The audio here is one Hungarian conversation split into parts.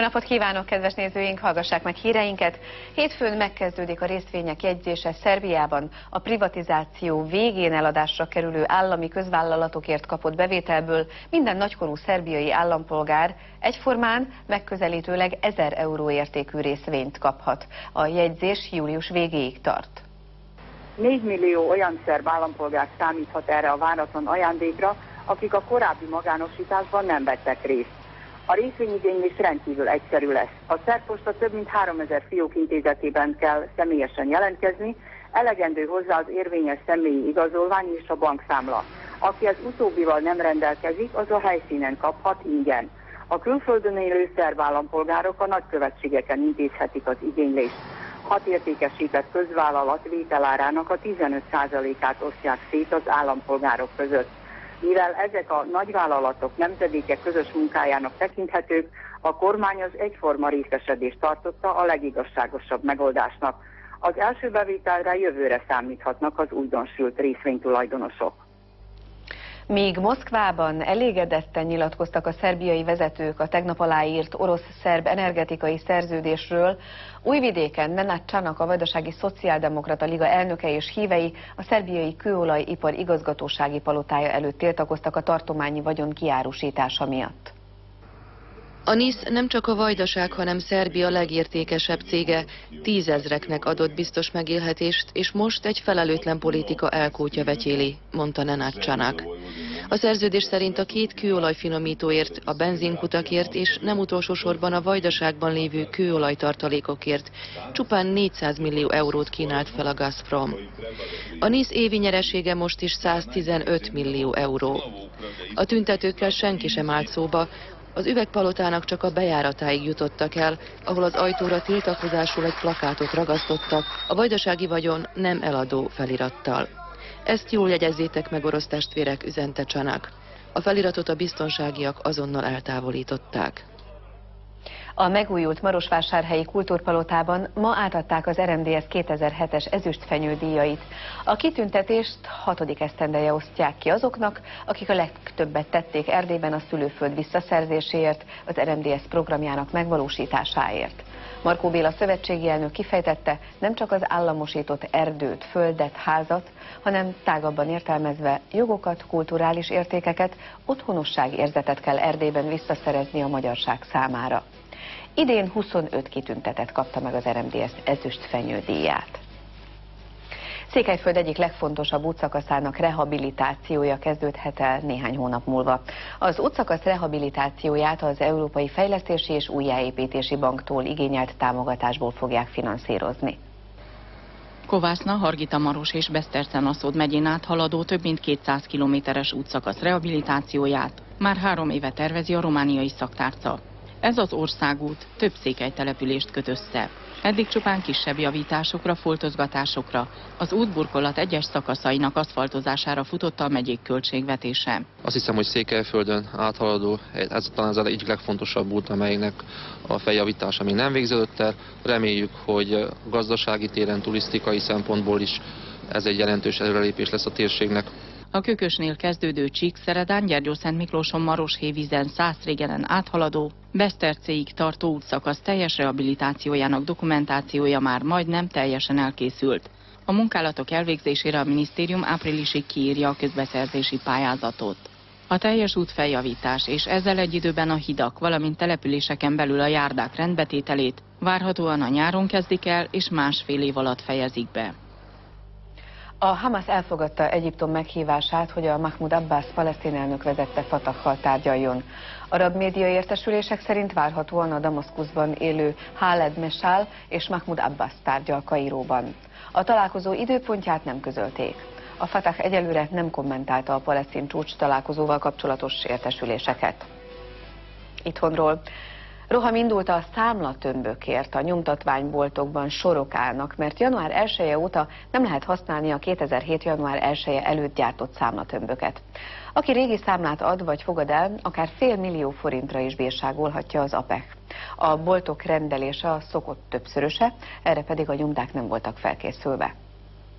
napot kívánok, kedves nézőink! Hallgassák meg híreinket! Hétfőn megkezdődik a részvények jegyzése Szerbiában. A privatizáció végén eladásra kerülő állami közvállalatokért kapott bevételből minden nagykorú szerbiai állampolgár egyformán megközelítőleg 1000 euró értékű részvényt kaphat. A jegyzés július végéig tart. 4 millió olyan szerb állampolgár számíthat erre a váratlan ajándékra, akik a korábbi magánosításban nem vettek részt. A részvényigénylés rendkívül egyszerű lesz. A Szerbposta több mint 3000 fiókintézetében kell személyesen jelentkezni, elegendő hozzá az érvényes személyi igazolvány és a bankszámla. Aki az utóbbival nem rendelkezik, az a helyszínen kaphat ingyen. A külföldön élő szerb állampolgárok a nagykövetségeken intézhetik az igénylést. 6 értékesített közvállalat vételárának a 15%-át osztják szét az állampolgárok között. Mivel ezek a nagyvállalatok nemzedékek közös munkájának tekinthetők, a kormány az egyforma részesedést tartotta a legigazságosabb megoldásnak. Az első bevételre jövőre számíthatnak az újdonsült részvénytulajdonosok. Míg Moszkvában elégedetten nyilatkoztak a szerbiai vezetők a tegnap aláírt orosz-szerb energetikai szerződésről, Újvidéken Nenad Csanak, a Vajdasági Szociáldemokrata Liga elnöke és hívei a szerbiai kőolajipar igazgatósági palotája előtt tiltakoztak a tartományi vagyon kiárusítása miatt. A NISZ nem csak a Vajdaság, hanem Szerbia legértékesebb cége, 10 000-eknek adott biztos megélhetést, és most egy felelőtlen politika elkótya vetyéli, mondta Nenad Csanak. A szerződés szerint a 2 kőolajfinomítóért, a benzinkutakért és nem utolsó sorban a Vajdaságban lévő kőolajtartalékokért csupán 400 millió eurót kínált fel a Gazprom. A NISZ évi nyeresége most is 115 millió euró. A tüntetőkkel senki sem állt szóba, az üvegpalotának csak a bejáratáig jutottak el, ahol az ajtóra tiltakozásul egy plakátot ragasztottak, a vajdasági vagyon nem eladó felirattal. Ezt jól jegyezzétek meg, orosz testvérek, üzente Csanak. A feliratot a biztonságiak azonnal eltávolították. A megújult Marosvásárhelyi Kultúrpalotában ma átadták az RMDSZ 2007-es ezüstfenyő díjait. A kitüntetést 6. esztendeje osztják ki azoknak, akik a legtöbbet tették Erdélyben a szülőföld visszaszerzéséért, az RMDSZ programjának megvalósításáért. Markó Béla szövetségi elnök kifejtette, nem csak az államosított erdőt, földet, házat, hanem tágabban értelmezve jogokat, kulturális értékeket, otthonosságérzetet kell Erdélyben visszaszerezni a magyarság számára. Idén 25 kitüntetett kapta meg az RMDSZ ezüstfenyő díját. Székelyföld egyik legfontosabb útszakaszának rehabilitációja kezdődhet el néhány hónap múlva. Az útszakasz rehabilitációját az Európai Fejlesztési és Újjáépítési Banktól igényelt támogatásból fogják finanszírozni. Kovászna, Hargita-Maros és Besztercen-Aszód megyén áthaladó több mint 200 kilométeres útszakasz rehabilitációját már 3 éve tervezi a romániai szaktárca. Ez az országút több székelytelepülést köt össze. Eddig csupán kisebb javításokra, foltozgatásokra, az útburkolat egyes szakaszainak aszfaltozására futott a megyék költségvetése. Azt hiszem, hogy Székelyföldön áthaladó, ez talán az egyik legfontosabb út, amelynek a feljavítása még nem végződött el. Reméljük, hogy gazdasági téren, turisztikai szempontból is ez egy jelentős előrelépés lesz a térségnek. A Kökösnél kezdődő Csíkszeredán, Gyergyószentmiklóson, Maroshévízen, Szászrégenen áthaladó, Besztercéig tartó útszakasz teljes rehabilitációjának dokumentációja már majdnem teljesen elkészült. A munkálatok elvégzésére a minisztérium áprilisig kiírja a közbeszerzési pályázatot. A teljes útfeljavítás és ezzel egy időben a hidak, valamint településeken belül a járdák rendbetételét várhatóan a nyáron kezdik el és másfél év alatt fejezik be. A Hamas elfogadta Egyiptom meghívását, hogy a Mahmoud Abbas palesztin elnök vezette Fatakkal tárgyaljon. Arab média értesülések szerint várhatóan a Damaszkuszban élő Khaled Meshaal és Mahmoud Abbas tárgyal Kairóban. A találkozó időpontját nem közölték. A Fatah egyelőre nem kommentálta a palesztin csúcs találkozóval kapcsolatos értesüléseket. Itthonról. Roham indult a számlatömbökért, a nyomtatványboltokban sorok állnak, mert január 1-e óta nem lehet használni a 2007. január 1-e előtt gyártott számlatömböket. Aki régi számlát ad vagy fogad el, akár $500 000 forintra is bírságolhatja az APEC. A boltok rendelése a szokott többszöröse, erre pedig a nyomdák nem voltak felkészülve.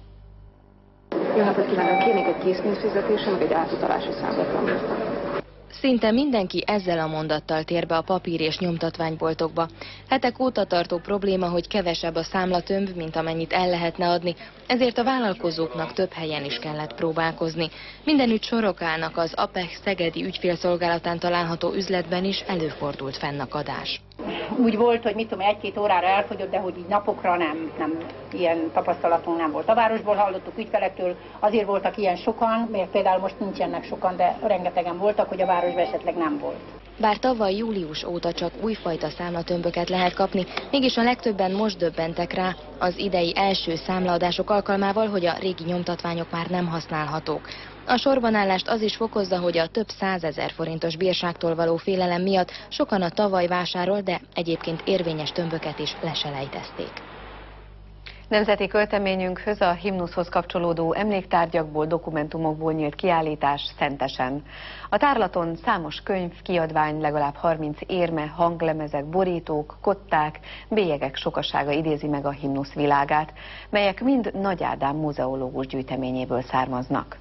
Jó napot kívánok! Kérnék egy készpénzfizetésre, meg egy átutalási számlatom. Szinte mindenki ezzel a mondattal tér be a papír- és nyomtatványboltokba. Hetek óta tartó probléma, hogy kevesebb a számlatömb, mint amennyit el lehetne adni, ezért a vállalkozóknak több helyen is kellett próbálkozni. Mindenütt sorok állnak, az Apex szegedi ügyfélszolgálatán található üzletben is előfordult fennakadás. Úgy volt, hogy mit tudom, 1-2 órára elfogyott, de hogy így napokra nem ilyen tapasztalatunk nem volt. A városból hallottuk ügyfelektől, azért voltak ilyen sokan, mert például most nincsenek sokan, de rengetegen voltak, hogy a városban esetleg nem volt. Bár tavaly július óta csak újfajta számlatömböket lehet kapni, mégis a legtöbben most döbbentek rá az idei első számlaadások alkalmával, hogy a régi nyomtatványok már nem használhatók. A sorbanállást az is fokozza, hogy a több 100 000 forintos bírságtól való félelem miatt sokan a tavaly vásárolt, de egyébként érvényes tömböket is leselejtezték. Nemzeti költeményünkhöz, a himnuszhoz kapcsolódó emléktárgyakból, dokumentumokból nyílt kiállítás Szentesen. A tárlaton számos könyv, kiadvány, legalább 30 érme, hanglemezek, borítók, kották, bélyegek sokasága idézi meg a himnusz világát, melyek mind Nagy Ádám muzeológus gyűjteményéből származnak.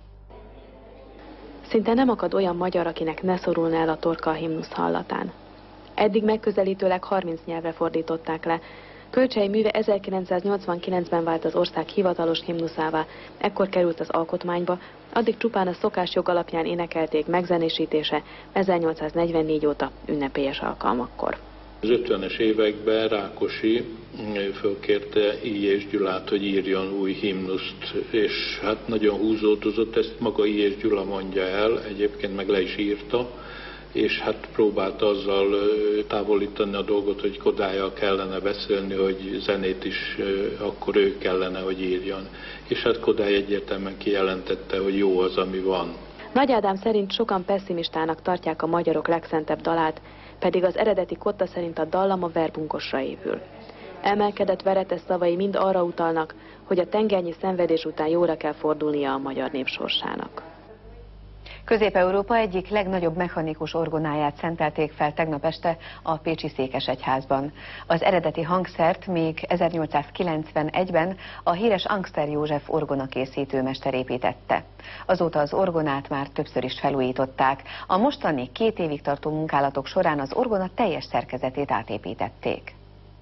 Szinte nem akad olyan magyar, akinek ne szorulna el a torka a himnusz hallatán. Eddig megközelítőleg 30 nyelvre fordították le. Kölcsey műve 1989-ben vált az ország hivatalos himnuszává, ekkor került az alkotmányba, addig csupán a szokásjog alapján énekelték, megzenésítése 1844 óta ünnepélyes alkalmakkor. Az 50-es években Rákosi fölkérte I. Gyulát, hogy írjon új himnuszt, és hát nagyon húzódozott, ezt maga I. Gyula mondja el, egyébként meg le is írta, és hát próbálta azzal távolítani a dolgot, hogy Kodályjal kellene beszélni, hogy zenét is akkor ő kellene, hogy írjon. És hát Kodály egyértelműen kijelentette, hogy jó az, ami van. Nagy Ádám szerint sokan pessimistának tartják a magyarok legszentebb dalát, pedig az eredeti kotta szerint a dallam a verbunkosra épül. Emelkedett veretes szavai mind arra utalnak, hogy a tengernyi szenvedés után jóra kell fordulnia a magyar nép sorsának. Közép-Európa egyik legnagyobb mechanikus orgonáját szentelték fel tegnap este a pécsi székesegyházban. Az eredeti hangszert még 1891-ben a híres Angster József orgonakészítőmester építette. Azóta az orgonát már többször is felújították. A mostani 2 évig tartó munkálatok során az orgona teljes szerkezetét átépítették.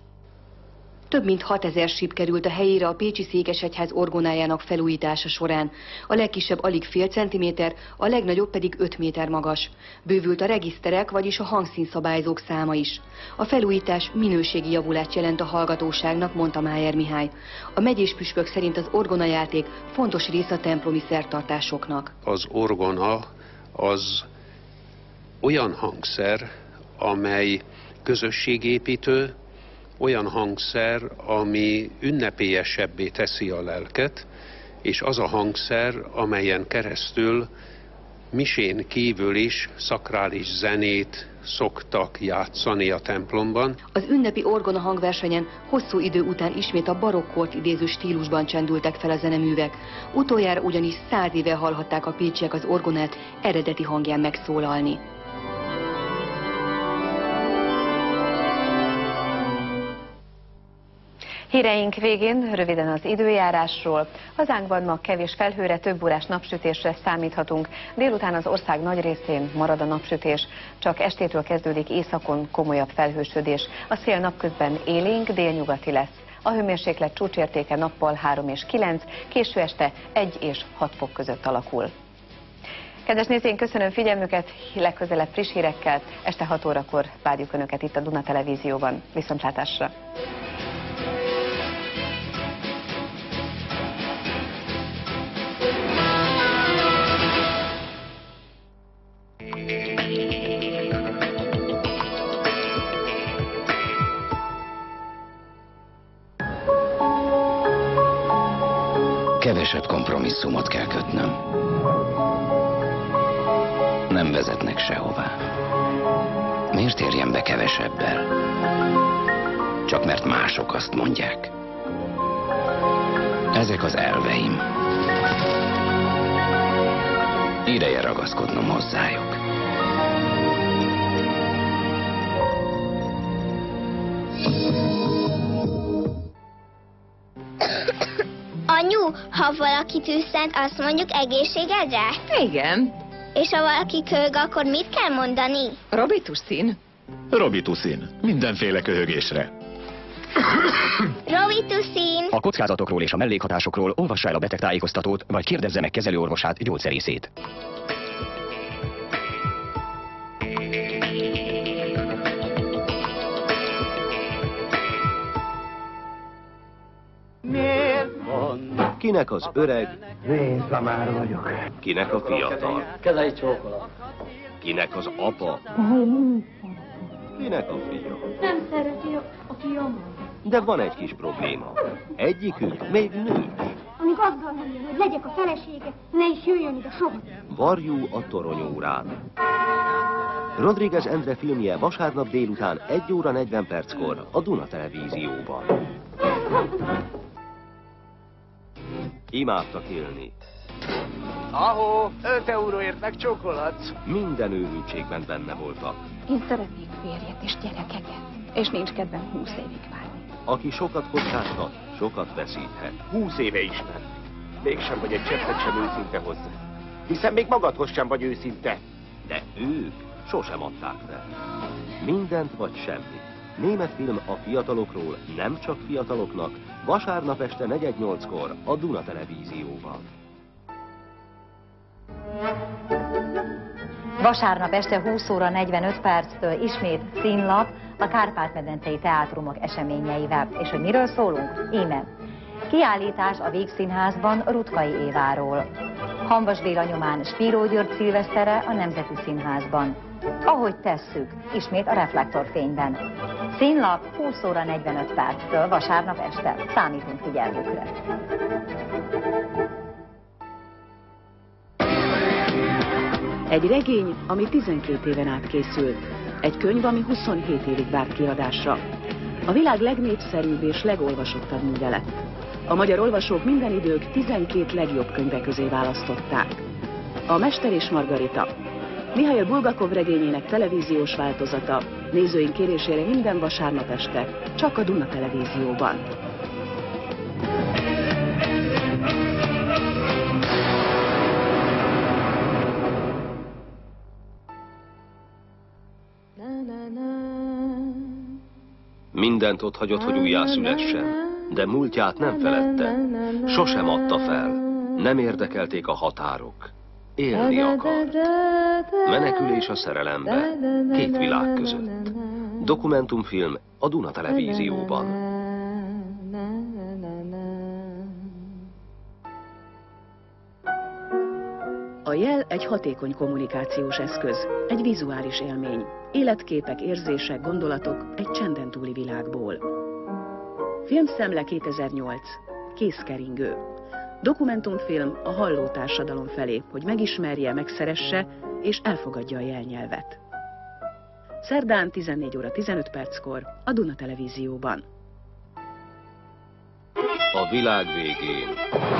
Több mint 6000 síp került a helyére a pécsi székesegyház orgonájának felújítása során. A legkisebb alig fél centiméter, a legnagyobb pedig 5 méter magas. Bővült a regiszterek, vagyis a hangszínszabályzók száma is. A felújítás minőségi javulást jelent a hallgatóságnak, mondta Májer Mihály. A megyés püspök szerint az orgonajáték fontos része a templomi szertartásoknak. Az orgona az olyan hangszer, amely közösségépítő, olyan hangszer, ami ünnepélyesebbé teszi a lelket, és az a hangszer, amelyen keresztül misén kívül is szakrális zenét szoktak játszani a templomban. Az ünnepi orgona hangversenyen hosszú idő után ismét a barokkort idéző stílusban csendültek fel a zeneművek. Utoljára ugyanis 100 éve hallhatták a pécsiek az orgonát eredeti hangján megszólalni. Híreink végén röviden az időjárásról. Hazánkban ma kevés felhőre, több órás napsütésre számíthatunk. Délután az ország nagy részén marad a napsütés, csak estétől kezdődik északon komolyabb felhősödés. A szél napközben élénk, délnyugati lesz. A hőmérséklet csúcsértéke nappal 3 és 9, késő este 1 és 6 fok között alakul. Kedves nézőink, köszönöm figyelmüket, legközelebb friss hírekkel, este 6 órakor várjuk Önöket itt a Duna Televízióban. Viszontlátásra! Kevesebb kompromisszumot kell kötnöm. Nem vezetnek sehová. Miért érjem be kevesebbel? Csak mert mások azt mondják. Ezek az elveim. Ideje ragaszkodnom hozzájuk. Anyu, ha valaki tüsszent, azt mondjuk egészségedre? Igen. És ha valaki köhög, akkor mit kell mondani? Robitussin. Robitussin. Mindenféle köhögésre. Robitussin. A kockázatokról és a mellékhatásokról olvassa el a betegtájékoztatót, vagy kérdezze meg kezelőorvosát, gyógyszerészét. Kinek az öreg? Vénszamár vagyok. Kinek a fiatal? Kezei csókolat. Kinek az apa? Kinek a fia? Nem szereti a fiam. De van egy kis probléma. Egyikük még nő. Amíg azt gondolja, hogy legyek a felesége, ne is jöjjön ide soha. Varjú a toronyórán. Rodriguez Endre filmje vasárnap délután 1 óra 40 perckor a Duna Televízióban. Imádtak élni. Ahó, 5 euróért megcsókolhatsz. Minden őrültségben benne voltak. Én szeretnék férjet és gyerekeket, és nincs kedvem 20 évig várni. Aki sokat kockáztat, sokat veszíthet. 20 éve ismer. Mégsem vagy egy cseppet sem őszinte hozzá. Hiszen még magadhoz sem vagy őszinte. De ők sosem adták fel. Mindent vagy semmit. Német film a fiatalokról, nem csak fiataloknak, vasárnap este 4:08-kor a Duna Televízióban. Vasárnap este 20 óra 45 perctől ismét színlap a Kárpát-medencei teátrumok eseményeivel. És hogy miről szólunk? Íme. Kiállítás a Vígszínházban Rutkai Éváról. Hamvas Béla nyomán Spíró György szilvesztere a Nemzeti Színházban. Ahogy tesszük, ismét a reflektorfényben. Színlap 20 óra 45 perctől vasárnap este. Számítunk figyelmükre. Egy regény, ami 12 éven át készült. Egy könyv, ami 27 évig várt kiadásra. A világ legnépszerűbb és legolvasottabb műve lett. A magyar olvasók minden idők 12 legjobb könyve közé választották. A Mester és Margarita. Mihail Bulgakov regényének televíziós változata, nézőink kérésére minden vasárnap este, csak a Duna Televízióban. Mindent ott hagyott, hogy újjászülessen, de múltját nem feledte. Sosem adta fel. Nem érdekelték a határok. Élni akart. Menekülés a szerelembe. Két világ között. Dokumentumfilm a Duna Televízióban. A jel egy hatékony kommunikációs eszköz, egy vizuális élmény, életképek, érzések, gondolatok egy csenden túli világból. Filmszemle 2008. Kézkeringő. Dokumentumfilm a halló társadalom felé, hogy megismerje, megszeresse és elfogadja a jelnyelvet. Szerdán 14 óra 15 perckor a Duna Televízióban. A világ végén.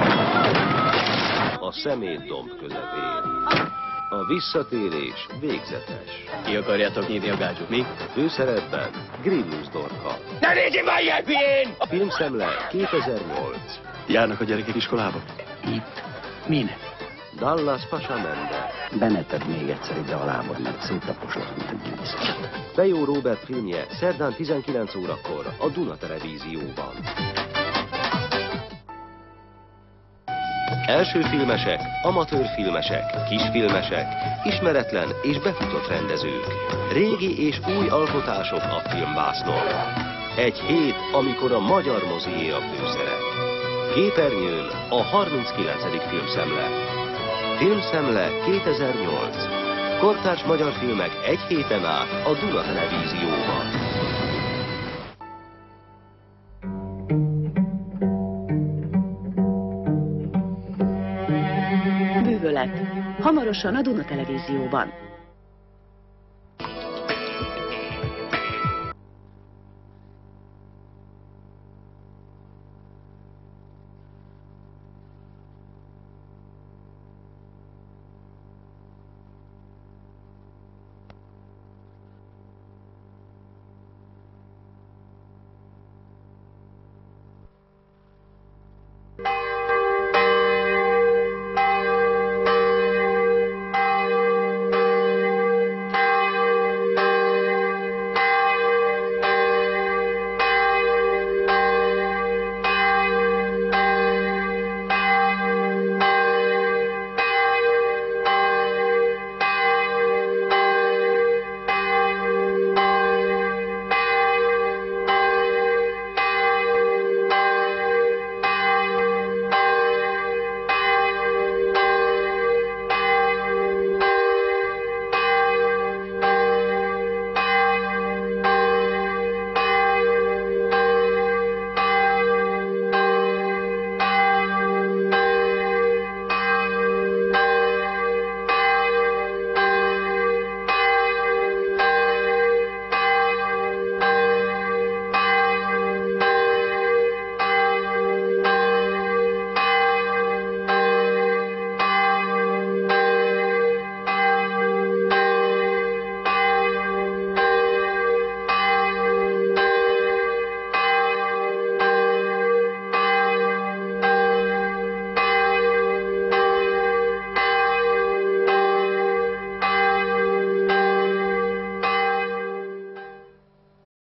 A szemétdomb közepén. A visszatérés végzetes. Ki akarjátok nyitni a gácsot, mi? Főszerepben Grillus Dorka. Ne nézzél már ilyen hülyén! A filmszemle 2008. Járnak a gyerekek iskolába? Itt? Min? Dallas Pasamende. Beneted még egyszer ide a lábad, mert széttaposod, mint egy gyűjsz. Fejó Róbert filmje szerdán 19 órakor a Duna Televízióban. Első filmesek, amatőr filmesek, kisfilmesek, ismeretlen és befutott rendezők, régi és új alkotások a filmvásznon. Egy hét, amikor a magyar mozié a főszerep. Képernyőn a 39. filmszemle. Filmszemle 2008. Kortárs magyar filmek egy héten át a Duna Televízióban. Bűvölet. Hamarosan a Duna Televízióban.